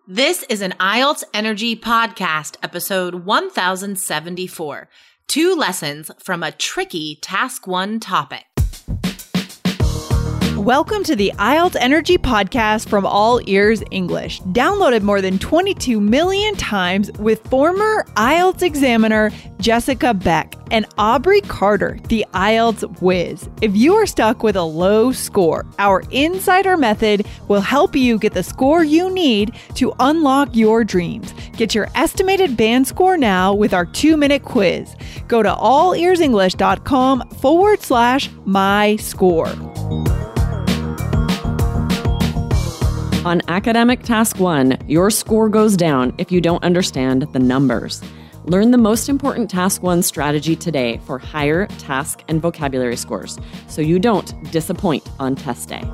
This is an IELTS Energy Podcast, episode 1074. 2 lessons from a tricky Task 1 topic. Welcome to the IELTS Energy Podcast from All Ears English, downloaded more than 22 million times with former IELTS examiner Jessica Beck and Aubrey Carter, the IELTS whiz. If you are stuck with a low score, our Insider Method will help you get the score you need to unlock your dreams. Get your estimated band score now with our 2-minute quiz. Go to allearsenglish.com/myscore. On Academic Task 1, your score goes down if you don't understand the numbers. Learn the most important Task 1 strategy today for higher task and vocabulary scores, so you don't disappoint on test day.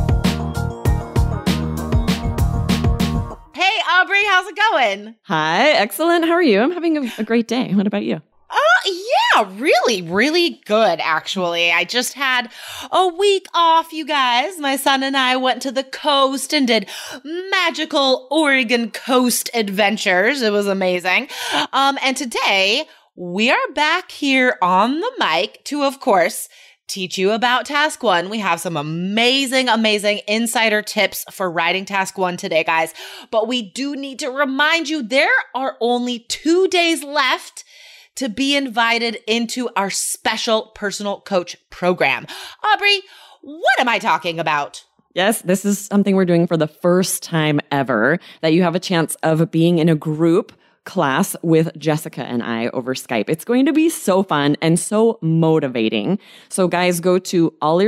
Hey, Aubrey, how's it going? Hi, excellent. How are you? I'm having a great day. What about you? Yeah, really good, actually. I just had a week off, you guys. My son and I went to the coast and did magical Oregon coast adventures. It was amazing. And today, we are back here on the mic to, of course, teach you about Task 1. We have some amazing insider tips for writing Task 1 today, guys. But we do need to remind you there are only 2 days left to be invited into our special personal coach program. Aubrey, what am I talking about? Yes, this is something we're doing for the first time ever, that you have a chance of being in a group class with Jessica and I over Skype. It's going to be so fun and so motivating. So guys, go to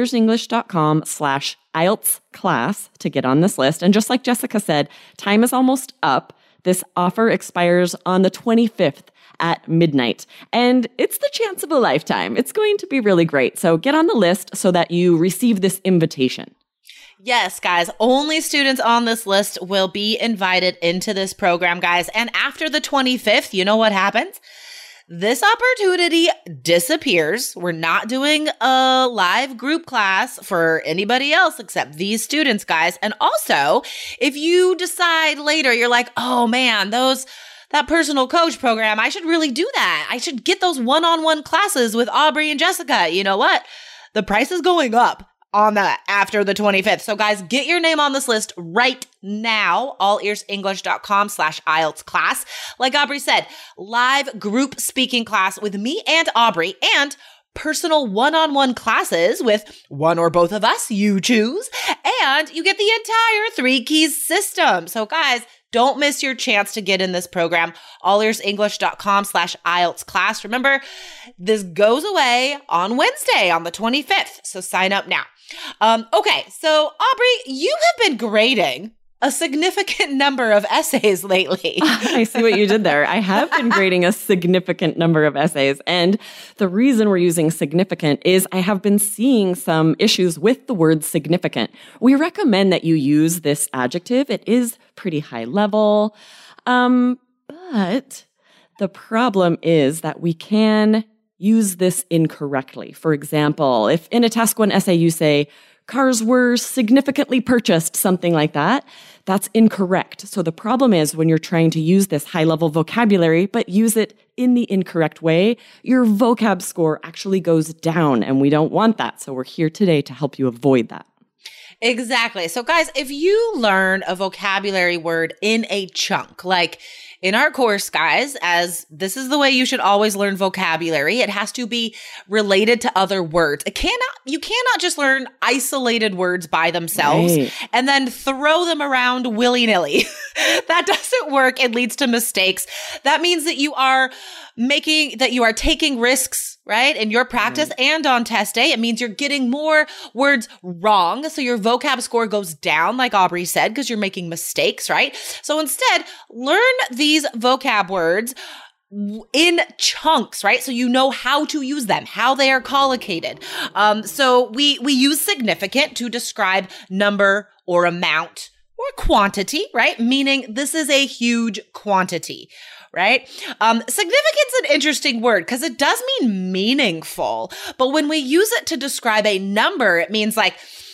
allearsenglish.com/IELTS class to get on this list. And just like Jessica said, time is almost up. This offer expires on the 25th at midnight. And it's the chance of a lifetime. It's going to be really great. So get on the list so that you receive this invitation. Yes, guys, only students on this list will be invited into this program, guys. And after the 25th, you know what happens? This opportunity disappears. We're not doing a live group class for anybody else except these students, guys. And also, if you decide later, you're like, oh man, that personal coach program, I should really do that. I should get those one-on-one classes with Aubrey and Jessica. You know what? The price is going up on that after the 25th. So guys, get your name on this list right now, allearsenglish.com/IELTS class. Like Aubrey said, live group speaking class with me and Aubrey, and personal one-on-one classes with one or both of us, you choose, and you get the entire 3 Keys system. So guys, don't miss your chance to get in this program, allearsenglish.com/IELTS class. Remember, this goes away on Wednesday on the 25th, so sign up now. Okay, so Aubrey, you have been grading a significant number of essays lately. I see what you did there. I have been grading a significant number of essays. And the reason we're using significant is I have been seeing some issues with the word significant. We recommend that you use this adjective. It is pretty high level. But the problem is that we can use this incorrectly. For example, if in a Task 1 essay you say, cars were significantly purchased, something like that, that's incorrect. So the problem is when you're trying to use this high-level vocabulary, but use it in the incorrect way, your vocab score actually goes down, and we don't want that. So we're here today to help you avoid that. Exactly. So guys, if you learn a vocabulary word in a chunk, like in our course, guys, as this is the way you should always learn vocabulary, it has to be related to other words. You cannot just learn isolated words by themselves and then throw them around willy-nilly. That doesn't work. It leads to mistakes. That means that you are taking risks, right? In your practice and on test day. It means you're getting more words wrong. So your vocab score goes down, like Aubrey said, because you're making mistakes, right? So instead, learn these vocab words in chunks, right? So you know how to use them, how they are collocated. So we use significant to describe number or amount or quantity, right? Meaning this is a huge quantity, right? Significance is an interesting word because it does mean meaningful. But when we use it to describe a number, it means like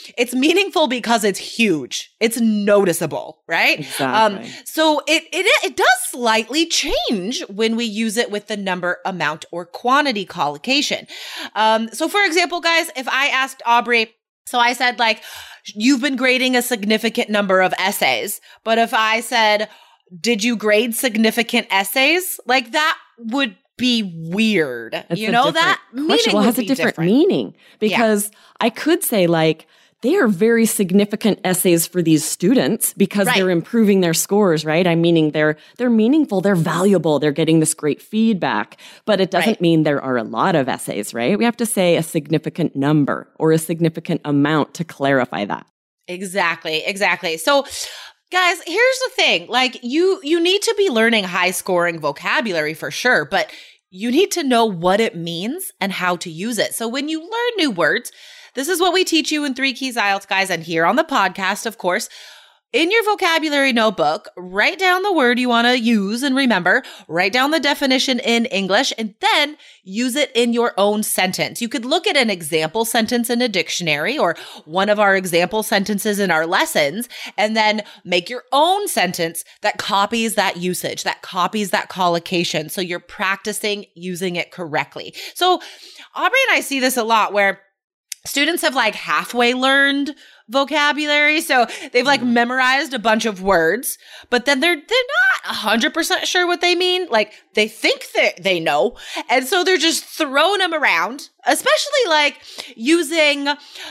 it's meaningful because it's huge. It's noticeable, right? Exactly. So it does slightly change when we use it with the number, amount, or quantity collocation. So for example, guys, if I asked Aubrey, so I said like, you've been grading a significant number of essays, but if I said, did you grade significant essays? Like that would be weird. That meaning has a different meaning because I could say like, they are very significant essays for these students because they're improving their scores, right? I'm meaning they're meaningful, they're valuable, they're getting this great feedback, but it doesn't mean there are a lot of essays, right? We have to say a significant number or a significant amount to clarify that. Exactly. So guys, here's the thing. Like you need to be learning high scoring vocabulary for sure, but you need to know what it means and how to use it. So when you learn new words, this is what we teach you in 3 Keys IELTS, guys, and here on the podcast, of course. In your vocabulary notebook, write down the word you want to use and remember, write down the definition in English, and then use it in your own sentence. You could look at an example sentence in a dictionary or one of our example sentences in our lessons, and then make your own sentence that copies that usage, that copies that collocation. So you're practicing using it correctly. So Aubrey and I see this a lot where students have like halfway learned vocabulary. So they've like memorized a bunch of words, but then they're not 100% sure what they mean. Like they think that they know. And so they're just throwing them around, especially like using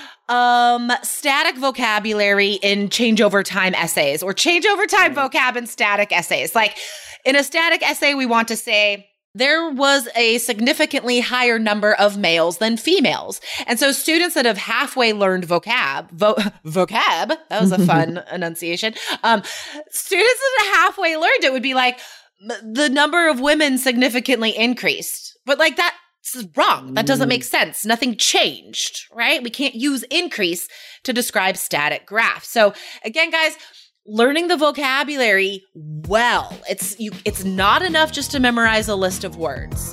static vocabulary in change over time essays or change over time vocab in static essays. Like in a static essay, we want to say, there was a significantly higher number of males than females. And so students that have halfway learned vocab, that was a fun enunciation. Students that have halfway learned it would be like, the number of women significantly increased. But like that's wrong. That doesn't make sense. Nothing changed, right? We can't use increase to describe static graphs. So again, guys, learning the vocabulary well. It's not enough just to memorize a list of words.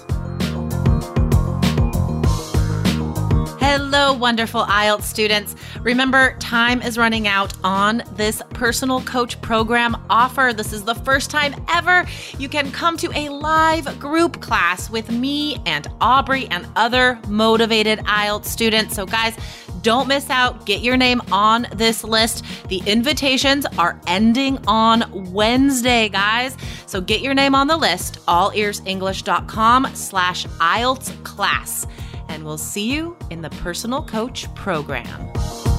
Hello, wonderful IELTS students. Remember, time is running out on this personal coach program offer. This is the first time ever you can come to a live group class with me and Aubrey and other motivated IELTS students. So guys, don't miss out. Get your name on this list. The invitations are ending on Wednesday, guys. So get your name on the list, allearsenglish.com/IELTS class. And we'll see you in the personal coach program.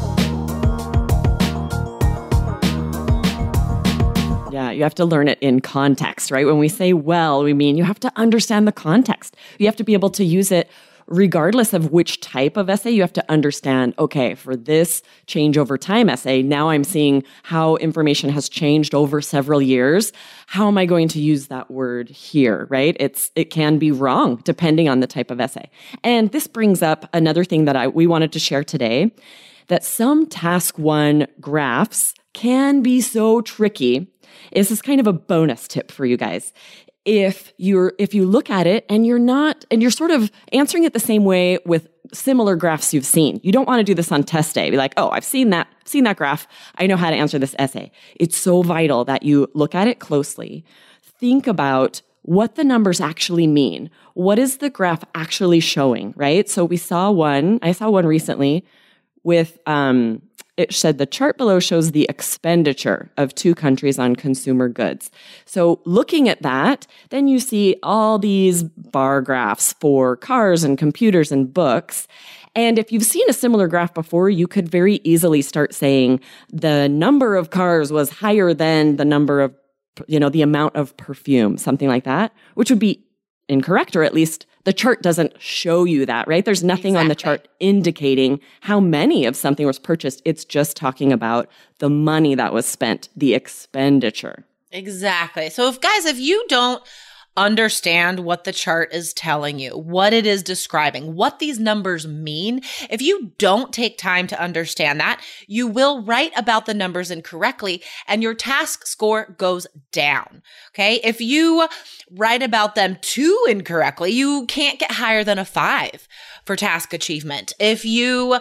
Yeah, you have to learn it in context, right? When we say well, we mean you have to understand the context. You have to be able to use it regardless of which type of essay. You have to understand, okay, for this change over time essay, now I'm seeing how information has changed over several years. How am I going to use that word here, right? It can be wrong depending on the type of essay. And this brings up another thing that we wanted to share today, that some task 1 graphs can be so tricky. This is kind of a bonus tip for you guys. If you look at it and you're sort of answering it the same way with similar graphs you've seen. You don't want to do this on test day. Be like, oh, I've seen that graph. I know how to answer this essay. It's so vital that you look at it closely. Think about what the numbers actually mean. What is the graph actually showing, right? So I saw one recently with, it said the chart below shows the expenditure of 2 countries on consumer goods. So looking at that, then you see all these bar graphs for cars and computers and books. And if you've seen a similar graph before, you could very easily start saying the number of cars was higher than the number of, the amount of perfume, something like that, which would be incorrect, or at least the chart doesn't show you that, right? There's nothing on the chart indicating how many of something was purchased. It's just talking about the money that was spent, the expenditure. Exactly. So if you don't understand what the chart is telling you, what it is describing, what these numbers mean, if you don't take time to understand that, you will write about the numbers incorrectly and your task score goes down. Okay. If you write about them too incorrectly, you can't get higher than a 5 for task achievement. If you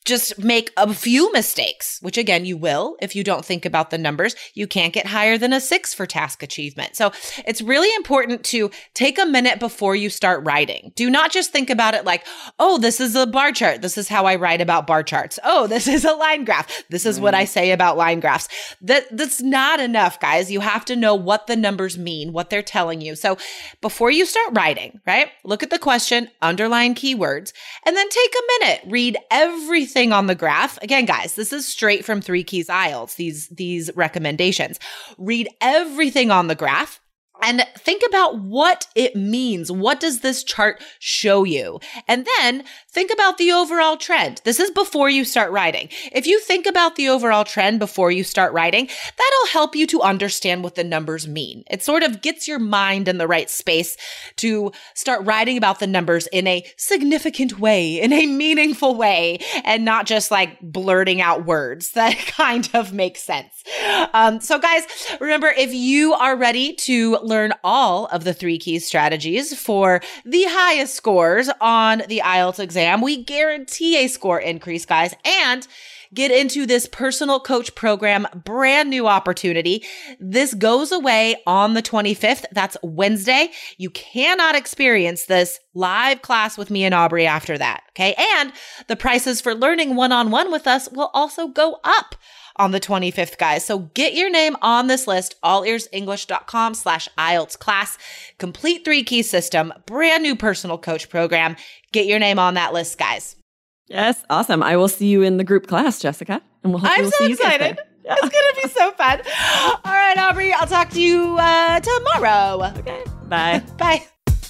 just make a few mistakes, which again, you will if you don't think about the numbers. You can't get higher than a 6 for task achievement. So it's really important to take a minute before you start writing. Do not just think about it like, oh, this is a bar chart. This is how I write about bar charts. Oh, this is a line graph. This is what I say about line graphs. That's not enough, guys. You have to know what the numbers mean, what they're telling you. So before you start writing, right, look at the question, underline keywords, and then take a minute, read everything on the graph. Again, guys, this is straight from 3 Keys IELTS, these recommendations. Read everything on the graph and think about what it means. What does this chart show you? And then think about the overall trend. This is before you start writing. If you think about the overall trend before you start writing, that'll help you to understand what the numbers mean. It sort of gets your mind in the right space to start writing about the numbers in a significant way, in a meaningful way, and not just like blurting out words that kind of make sense. So guys, remember, if you are ready to learn all of the 3 Keys strategies for the highest scores on the IELTS exam, we guarantee a score increase, guys, and get into this personal coach program, brand new opportunity. This goes away on the 25th. That's Wednesday. You cannot experience this live class with me and Aubrey after that. Okay. And the prices for learning one-on-one with us will also go up on the 25th, guys. So get your name on this list, allearsenglish.com/IELTS class, complete 3 Key system, brand new personal coach program. Get your name on that list, guys. Yes, awesome. I will see you in the group class, Jessica. And we'll hopefully I'm so excited. Yeah. It's going to be so fun. All right, Aubrey, I'll talk to you tomorrow. Okay. Bye. Bye.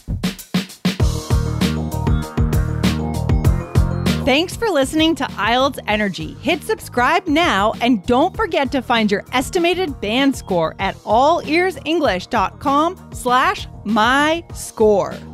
Thanks for listening to IELTS Energy. Hit subscribe now and don't forget to find your estimated band score at allearsenglish.com/myscore.